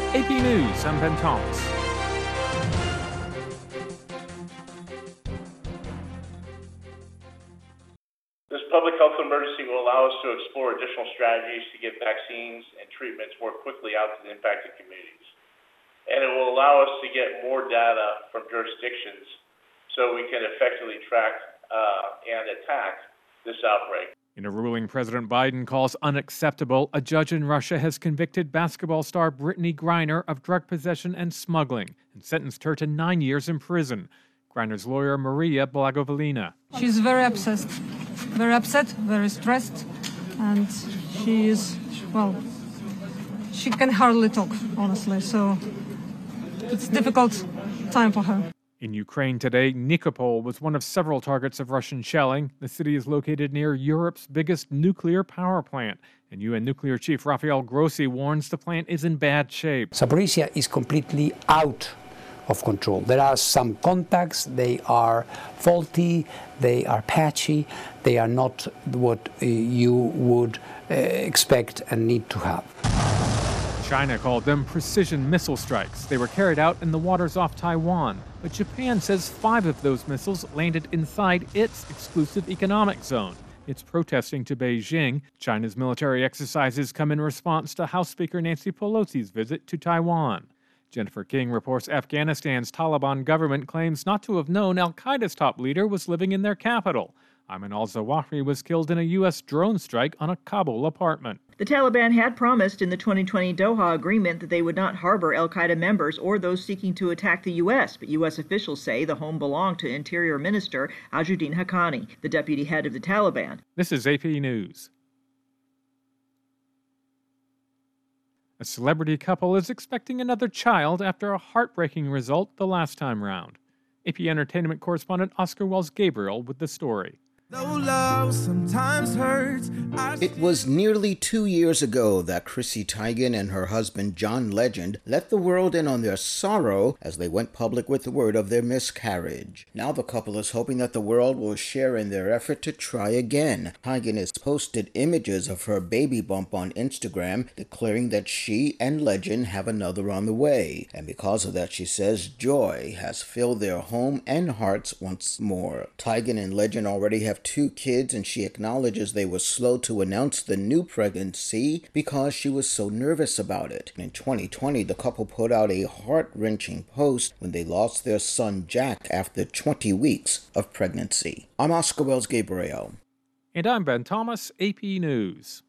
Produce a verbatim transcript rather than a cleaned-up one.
A P News, I'm Ben Thomas. This public health emergency will allow us to explore additional strategies to get vaccines and treatments more quickly out to the impacted communities. And it will allow us to get more data from jurisdictions so we can effectively track uh, and attack this outbreak. In a ruling President Biden calls unacceptable, a judge in Russia has convicted basketball star Brittany Griner of drug possession and smuggling and sentenced her to nine years in prison. Griner's lawyer, Maria Blagovolina. She's very obsessed, very upset, very stressed, and she is, well, she can hardly talk, honestly, so it's a difficult time for her. In Ukraine today, Nikopol was one of several targets of Russian shelling. The city is located near Europe's biggest nuclear power plant, and U N nuclear chief Rafael Grossi warns the plant is in bad shape. Zaporizhia is completely out of control. There are some contacts, they are faulty, they are patchy, they are not what uh, you would uh, expect and need to have. China called them precision missile strikes. They were carried out in the waters off Taiwan, but Japan says five of those missiles landed inside its exclusive economic zone. It's protesting to Beijing. China's military exercises come in response to House Speaker Nancy Pelosi's visit to Taiwan. Jennifer King reports Afghanistan's Taliban government claims not to have known al-Qaeda's top leader was living in their capital. Ayman al-Zawahri was killed in a U S drone strike on a Kabul apartment. The Taliban had promised in the twenty twenty Doha agreement that they would not harbor al-Qaeda members or those seeking to attack the U S, but U S officials say the home belonged to Interior Minister Ajuddin Haqqani, the deputy head of the Taliban. This is A P News. A celebrity couple is expecting another child after a heartbreaking result the last time round. A P Entertainment correspondent Oscar Wells Gabriel with the story. Though love sometimes hurts, I... It was nearly two years ago that Chrissy Teigen and her husband John Legend let the world in on their sorrow as they went public with the word of their miscarriage. Now the couple is hoping that the world will share in their effort to try again. Teigen has posted images of her baby bump on Instagram, declaring that she and Legend have another on the way. And because of that, she says joy has filled their home and hearts once more. Teigen and Legend already have two kids, and she acknowledges they were slow to announce the new pregnancy because she was so nervous about it. In twenty twenty, the couple put out a heart-wrenching post when they lost their son Jack after twenty weeks of pregnancy. I'm Oscar Wells Gabriel. And I'm Ben Thomas, A P News.